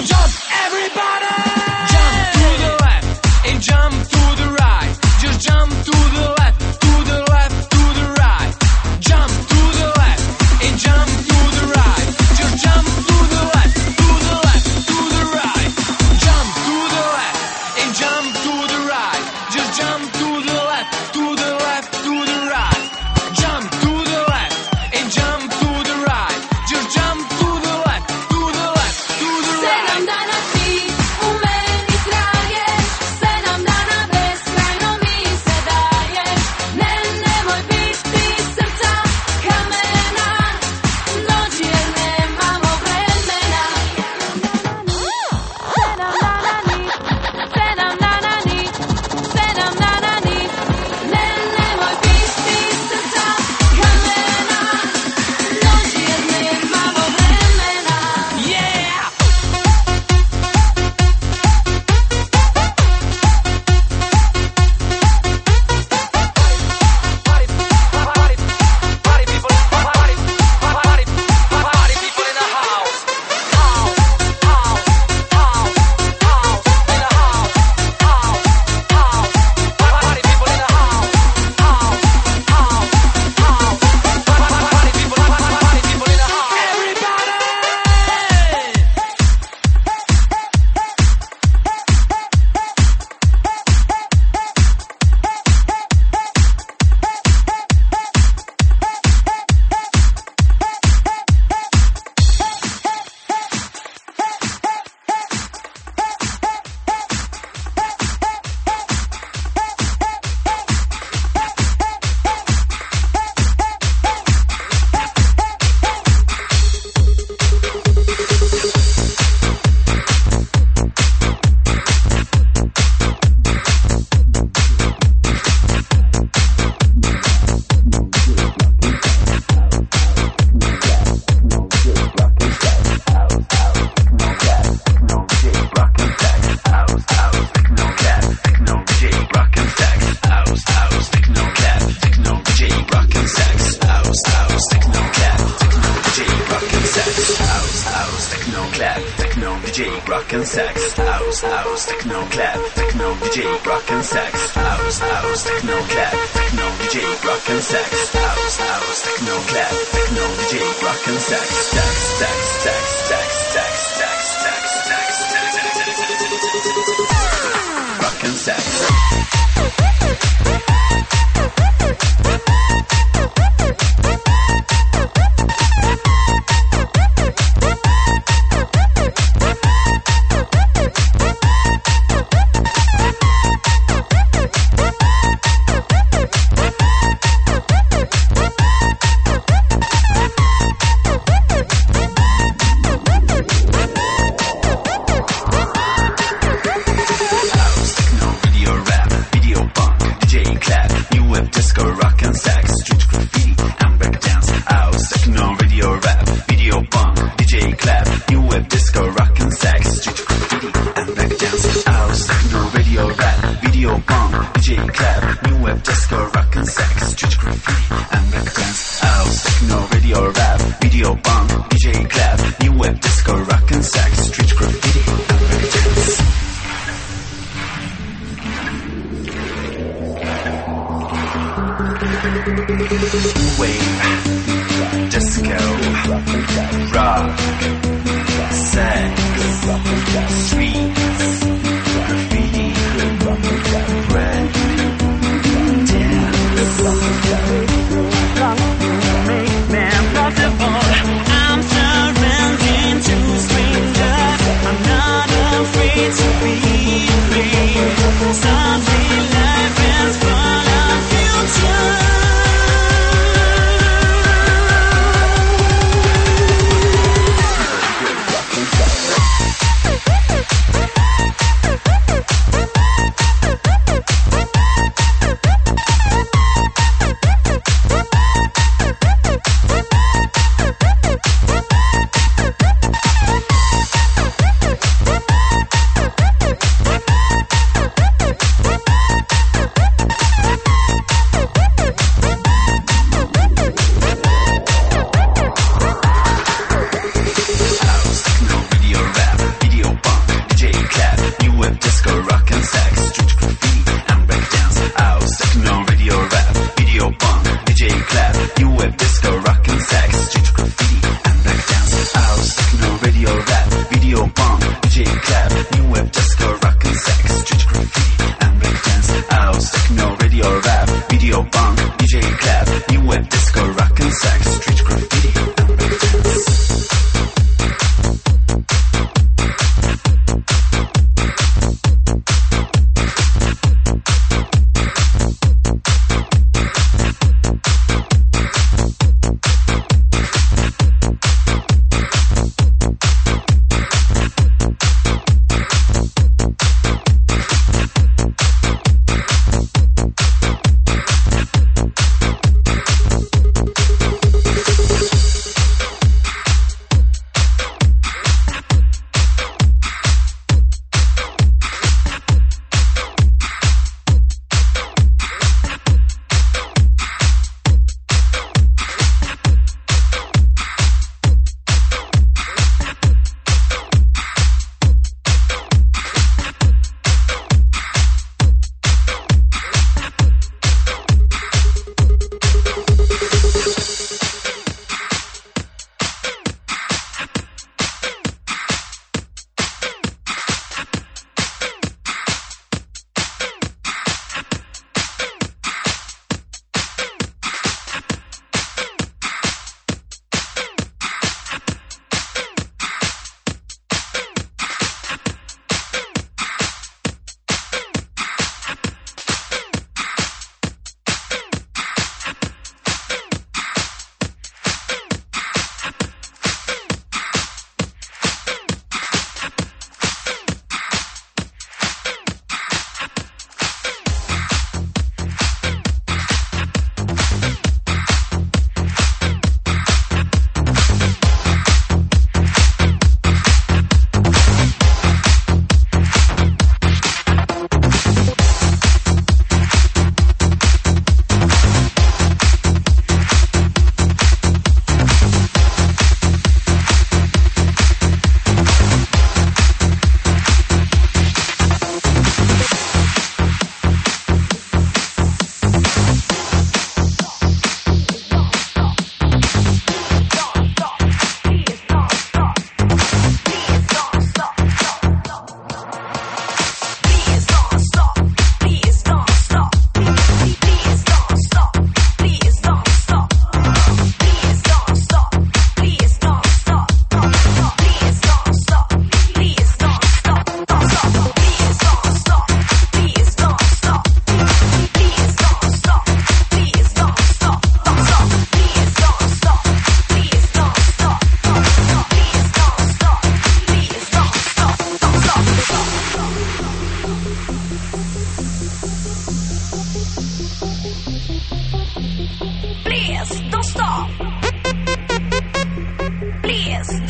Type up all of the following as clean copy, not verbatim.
Jump, everybody! Jump to the left and jump to the right. Just jump to the left, to the left, to the right. Jump to the left and jump to the right. Just jump to the left, to the left, to the right. Jump to the left and jump to the right. Just jump to the left, to the left, to the right. Jump to the left and jump to the right. Just jump to the left, to the left, to the right. Se nam da na ti, u meni traješ, se nam da na beskrajno mi se daješ. Nemoj biti srca kamena, dođi jer nemamo vremena. Se nam da na ni, se nam da na ni, se nam da na ni. Nemoj biti srca kamena, dođi jer nemamo vremena. Yeah! Party people in the house. Party people in the house. Party people in the house. Everybody! Rockin' sex, house, techno clap, techno DJ, rockin' sex, house, techno clap, techno DJ, rockin' sex, house, techno clap, techno DJ, rockin' sex, sex, sex, sex, sex, sex, sex, sex, sex, rockin' sex.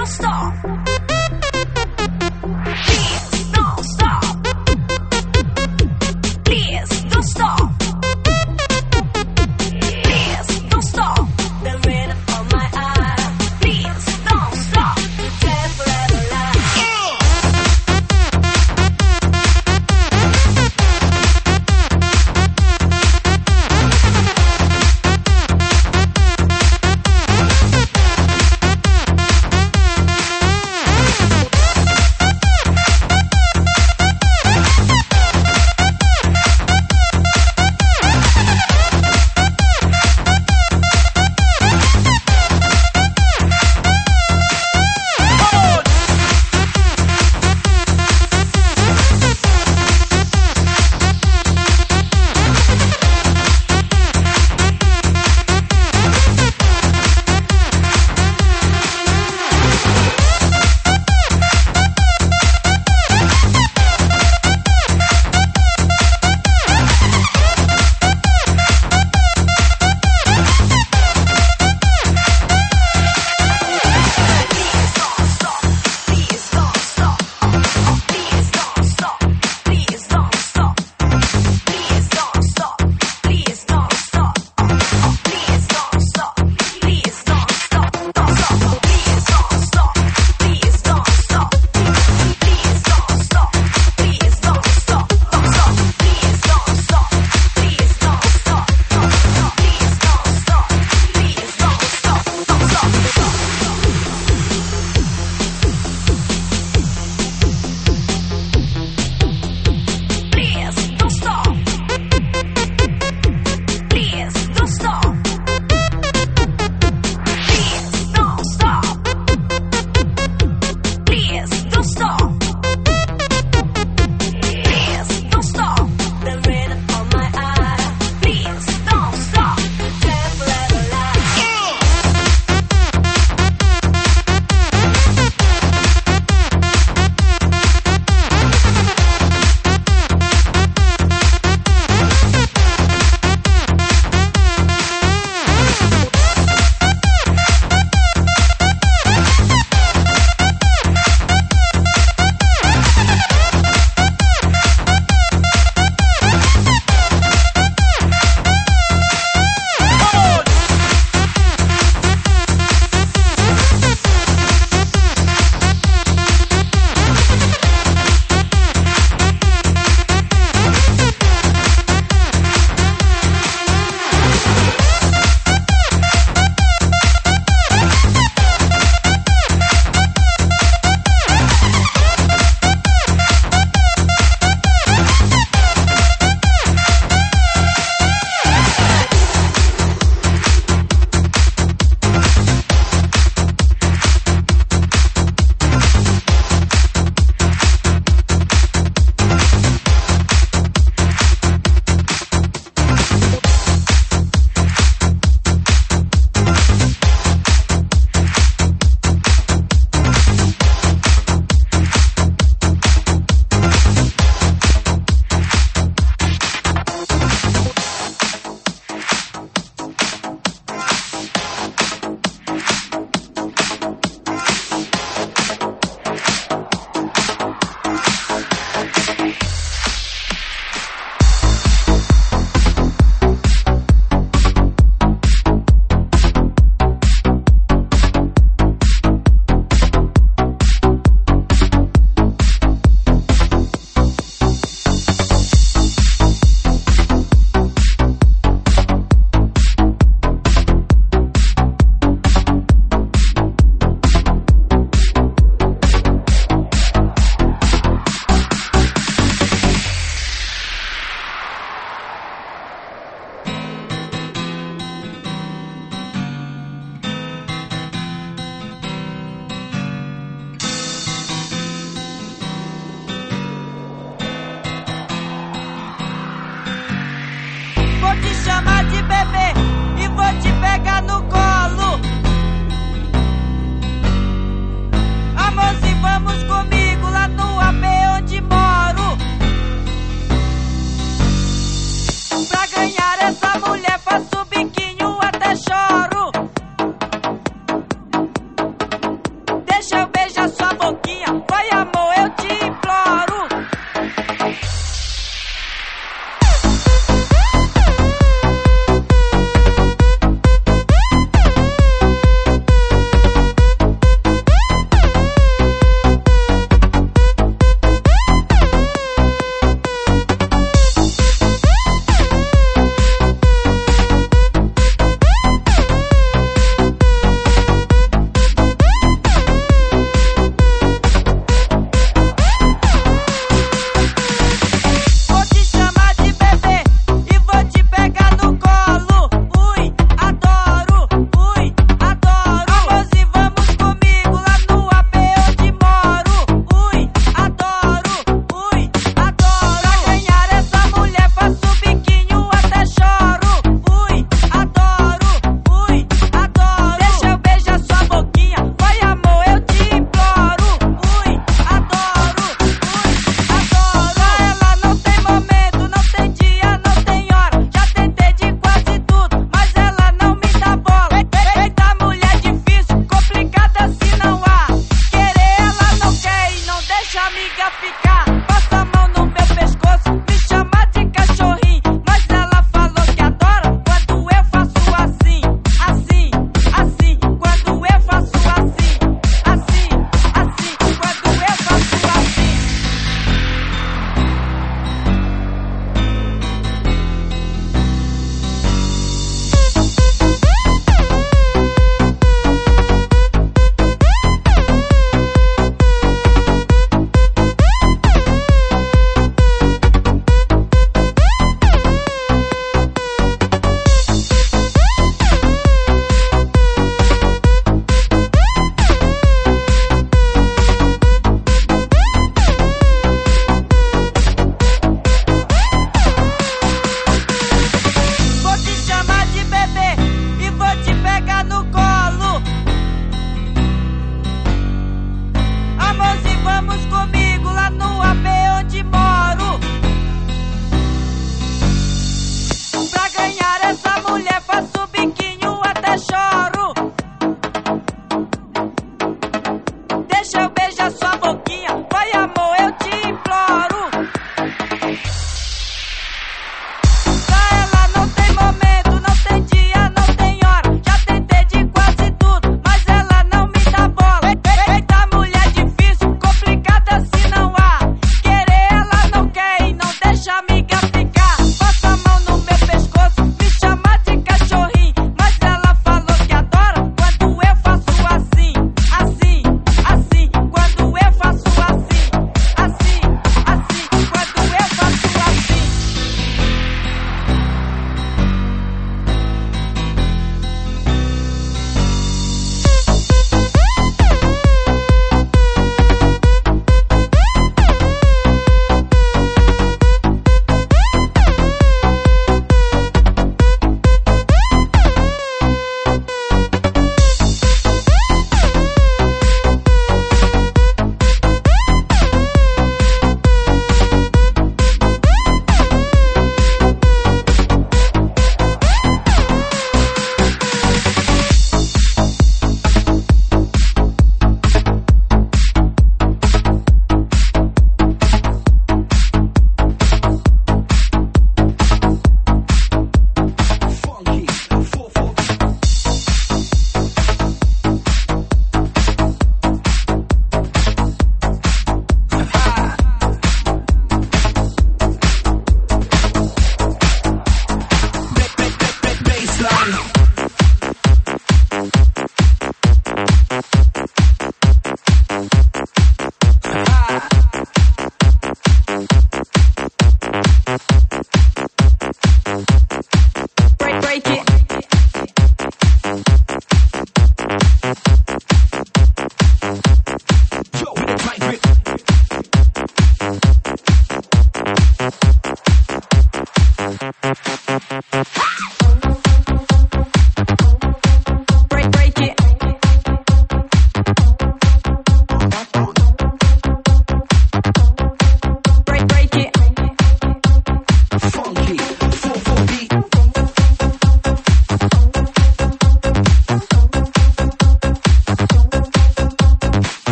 don't stop. Please don't stop. Please don't stop. Please don't stop. The rhythm of my eye. Please don't stop. Stay forever alive.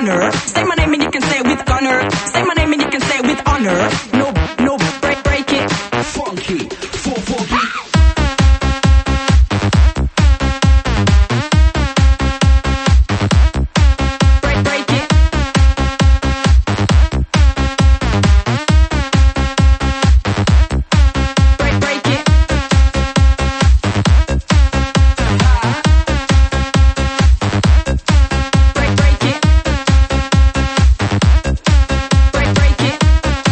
honor. Say my name and you can say it with honor. Say my name and you can say it with honor. No, no, break it. Funky, 4/4 beat. Break it. Break it. Break it. Break it.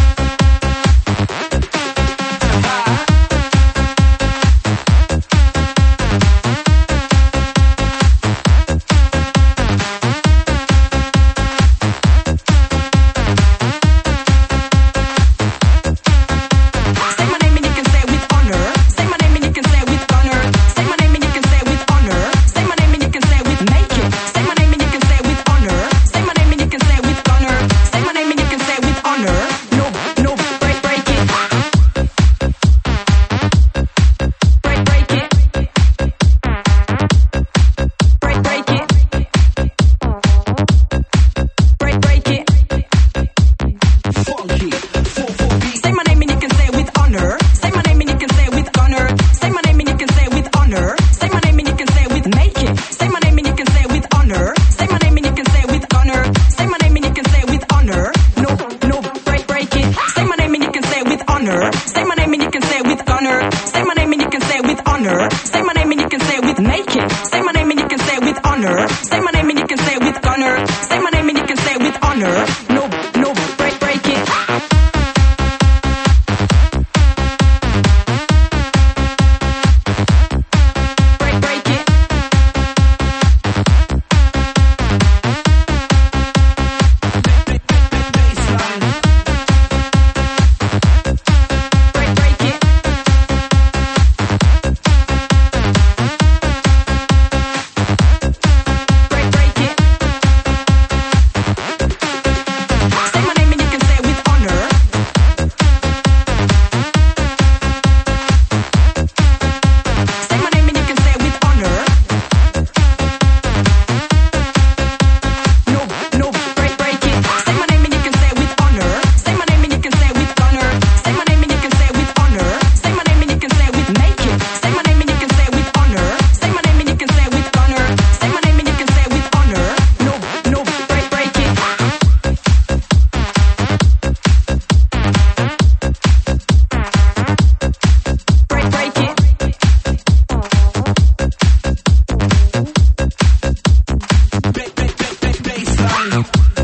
Say my name and you can say it with honor. Say my name and you can say it with honor. Say my name and you can say it with honor. Say my name and you can say it with make it. Say my name and you can say it with honor. Say my name and you can say it with honor. Say my name and you can say it with honor. No, no, break it. Break it. Break it. Break it. Funky, 4/4 beat. Say my name and you can say it with honor. Say my name and you can say it with honor. Say my name and you can say it with honor. Say my name and you can say it with make it. Say my name and you can say it with honor. Say my name and you can say it with honor. Say my name and you can say it with honor. No, no, break it. Say my name and you can say it with honor. Say my name and you can say it with honor. Say my name and you can say it with honor. Say my name and you can say it with make it. Say my name and you can say it with honor. Say my name and you can say it with honor. Say my name and you can say it with honor. No, no, break it. Break it. Baseline. Break it. Break it. Say my name and you can say it with honor. Say my name and you can say it with honor. No, no, break it. Say my name and you can say it with honor. Say my name and you can say it with honor. Say my name and you can say it with honor. Say my name and you can say it with make it. Say my name and you can say it with honor. Say my name and you can say it with honor. Say my name and you can say it with honor. No, no, break it. Break it. Baseline.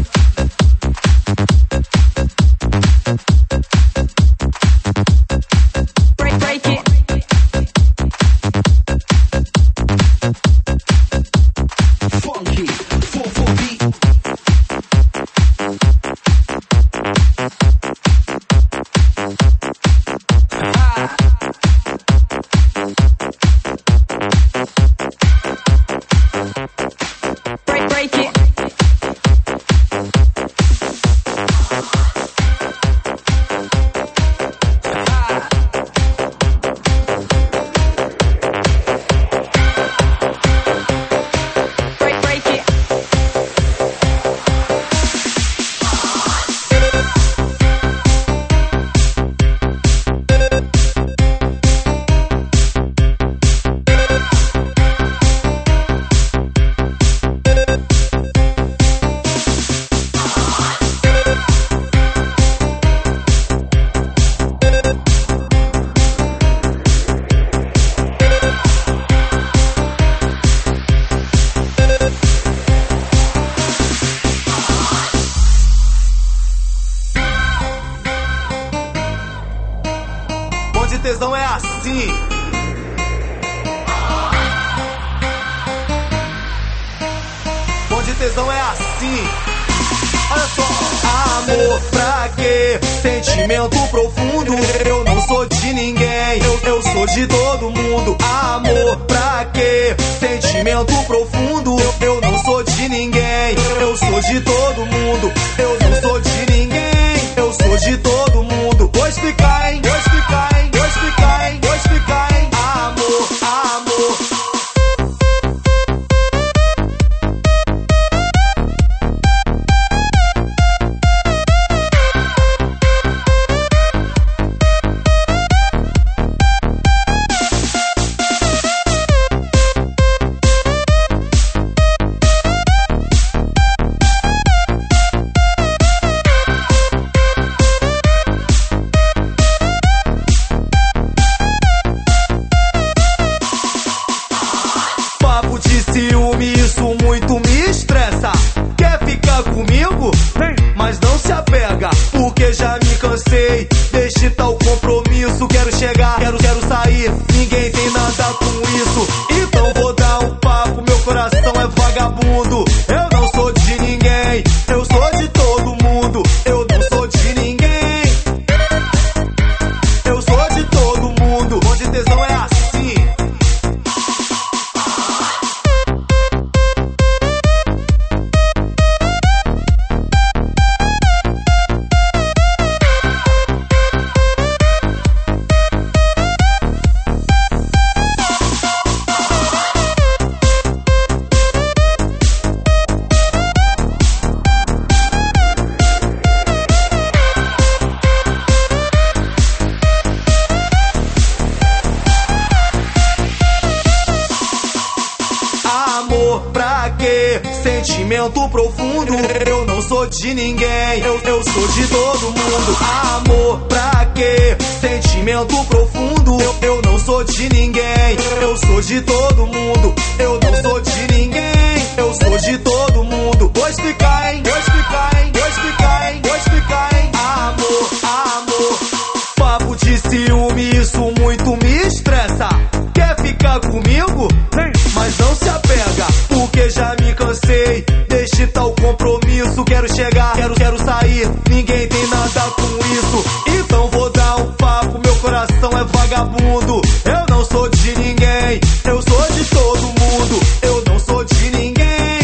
Break it. Funky, 4/4 beat. Break it. Break it. Bonde tesão é assim. Bonde tesão é assim. Olha só, amor pra quê? Sentimento profundo. Eu não sou de ninguém, eu sou de todo mundo. Amor pra quê? Sentimento profundo. Eu não sou de ninguém, eu sou de todo mundo. Eu não sou de ninguém, eu sou de todo mundo. Vou explicar, hein? Vou explicar, hein? Vou explicar, hein? Vou explicar, hein? Amor, amor. ficar comigo? Mas não se apega, porque já me cansei. Deixe tal compromisso, quero chegar, quero sair. Ninguém tem nada com isso, então vou dar um papo. Meu coração é vagabundo. Eu não sou de ninguém, eu sou de todo mundo. Eu não sou de ninguém, eu sou de todo mundo. Onde tesão é assim. Sentimento profundo, eu não sou de ninguém, eu sou de todo mundo. Amor pra quê? Sentimento profundo, eu não sou de ninguém, eu sou de todo mundo. Eu não sou de ninguém, eu sou de todo mundo. Vou explicar, hein? Vou explicar, hein? Vou explicar, hein? Vou explicar, hein? Amor, amor, papo de ciúme, isso muito me estressa. Quer ficar comigo? Mas não se apega, porque já me cansei. Deixe tal compromisso, quero chegar, quero sair. Ninguém tem nada com isso, então vou dar um papo. Meu coração é vagabundo. Eu não sou de ninguém, eu sou de todo mundo. Eu não sou de ninguém,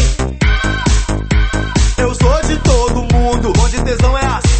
eu sou de todo mundo. Onde tesão é assim.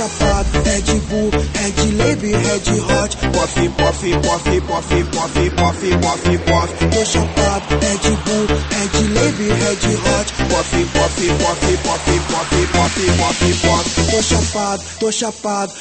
chapado, Red Bull, Red Lab, Red Hot. Puff, puff, puff, puff, puff, puff, puff, puff. Tô chapado, Red Bull, Red Lab, Red Hot. Puff, puff, puff, puff, puff, puff, puff, puff. Tô chapado, tô chapado.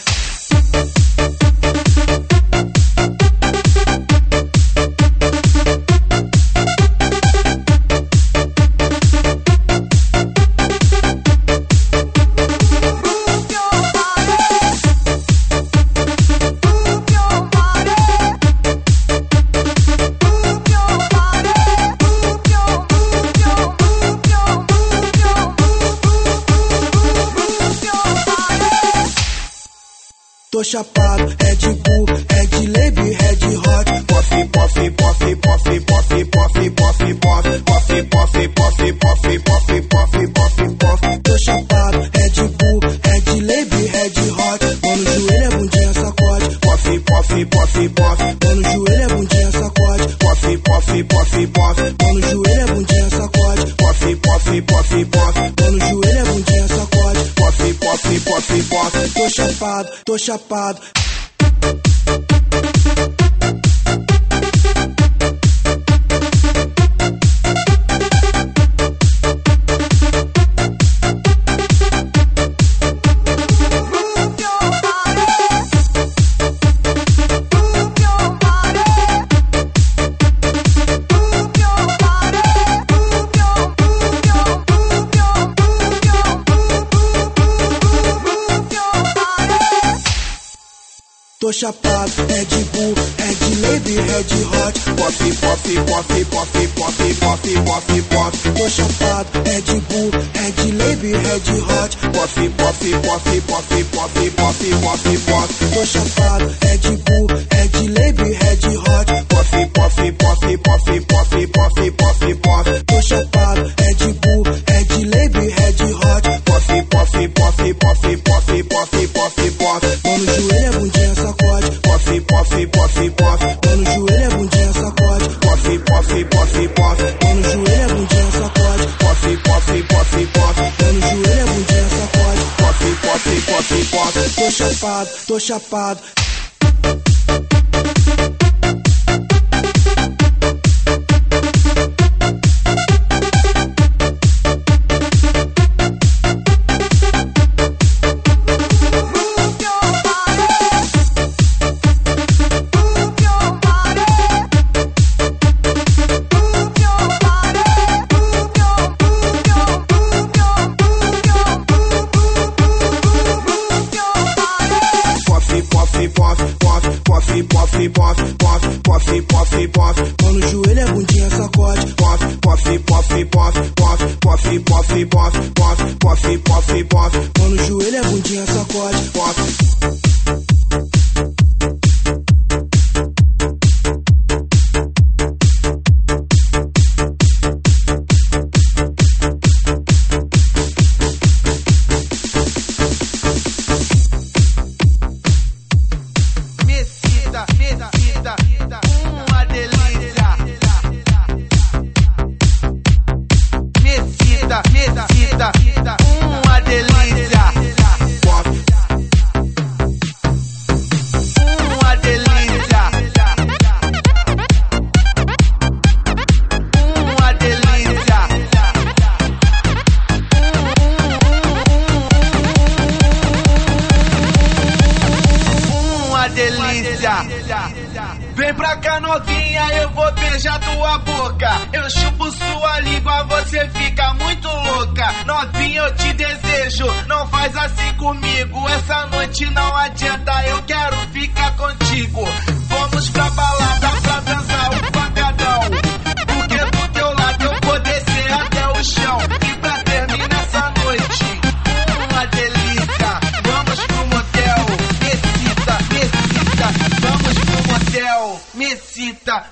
Tô chapado, Red Bull, Red Lab, Red Hot. Puff, puff, puff, puff, puff, puff, puff, puff. Puff, puff, puff, puff, puff, puff, puff, puff. Tô chapado, Red Bull, Red Lab, Red Hot. Mão no joelho, a bundinha sacode. Puff, puff, puff, puff. Mão no joelho, a bundinha sacode. Puff, puff, puff, puff. Mão no joelho, a bundinha sacode. Puff, puff, puff, puff. Mão no joelho, a bundinha sacode. Puff, puff, puff, puff. Tô chapado, tô chapado. Tô chapado, Red Bull, Red Lab, Red Hot. Puff, puff, puff, puff, puff, puff, puff, puff. Tô chapado, Red Bull, Red Lab, Red Hot. Puff, puff, puff, puff, puff, puff, puff, puff. Tô chapado, Red Bull, Red Lab, Red Hot. Puff, puff, puff, puff, puff, puff, puff, puff. Tô chapado, Red Bull, Red Lab, Red Hot. Puff, puff, puff, puff, puff, puff, puff, puff. Mão no joelho, a bundinha sacode. Puff, puff, puff, puff. Mão no joelho, a bundinha sacode. Puff, puff, puff, puff. Mão no joelho, a bundinha sacode. Puff, puff, puff, puff. Mão no joelho, a bundinha sacode. Puff, puff, puff, puff. Tô chapado, tô chapado. Mão no joelho, a bundinha sacode. Puff, puff, puff, puff, puff, puff, puff, puff, puff, puff, puff, puff. Mão no joelho, a bundinha sacode. Puff. Uma delícia. Vem pra cá, novinha, eu vou beijar tua boca. Eu chupo sua língua, você fica muito louca. Novinha, eu te desejo, não faz assim comigo. Essa noite não adianta, eu quero ficar contigo. Vamos pra balada pra dançar o pancadão. Porque do teu lado eu vou descer até o chão. E pra terminar essa noite, uma delícia. Vamos pro motel, Messita, Messita. Vamos pro motel, Messita.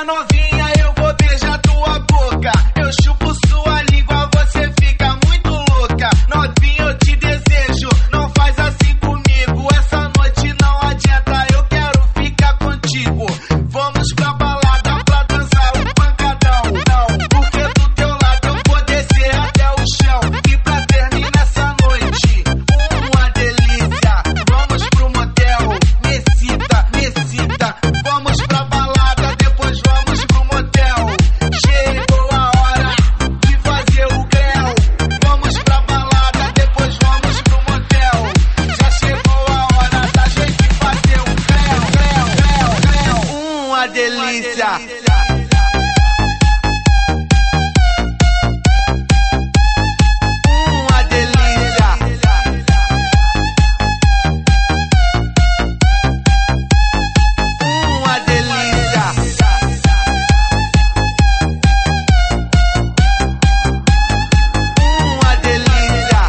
cá novinha, eu vou beijar tua boca. Eu chupo sua língua, você fica muito louca. Novinha, eu te desejo, não faz assim comigo. Essa noite não adianta, eu quero ficar contigo. Vamos pra balada pra dançar um pancadão. Não, porque do teu lado eu vou descer até o chão. E pra terminar essa noite, uma delícia. Vamos pro motel, me excita, me excita. Vamos pra balada, depois vamos pro motel. Chegou a hora de fazer o grau. Vamos pra balada, depois vamos pro motel. Já chegou a hora da gente fazer um grau. Uma delícia. Uma delícia. Uma delícia. Uma delícia.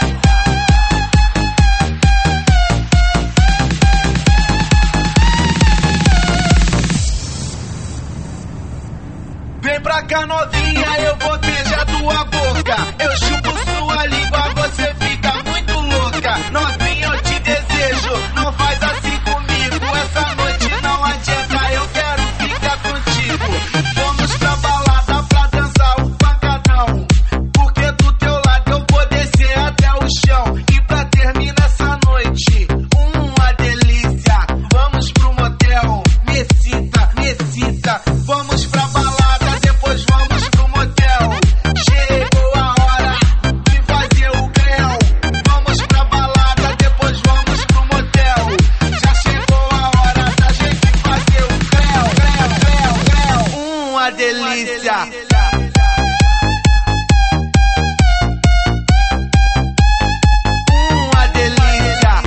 Vem pra cá novinha, eu vou beijar tua boca. Eu chupo sua língua, você fica muito louca. Novinha, eu te desejo, não faz assim comigo. Essa noite não adianta, eu quero ficar contigo. Vamos pra balada pra dançar o pancadão. Porque do teu lado eu vou descer até o chão. E pra terminar essa noite, uma delícia. Vamos pro motel, me excita, me excita. Vamos pra balada, depois vamos pro motel. Chegou a hora de fazer o grau. Vamos pra balada, depois vamos pro motel. Já chegou a hora da gente fazer o grau. Uma delícia. Uma delícia.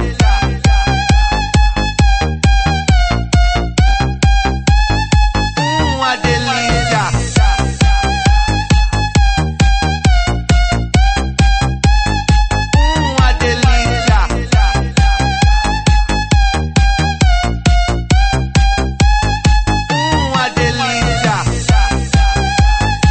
Uma delícia. Uma delícia. Uma delícia.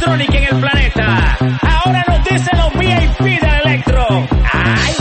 electrónica en el planeta. Ahora nos dicen los VIP del electro. ¡Ay!